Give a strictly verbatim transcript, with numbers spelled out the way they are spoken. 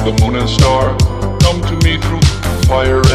the moon and stars. Come to me through fire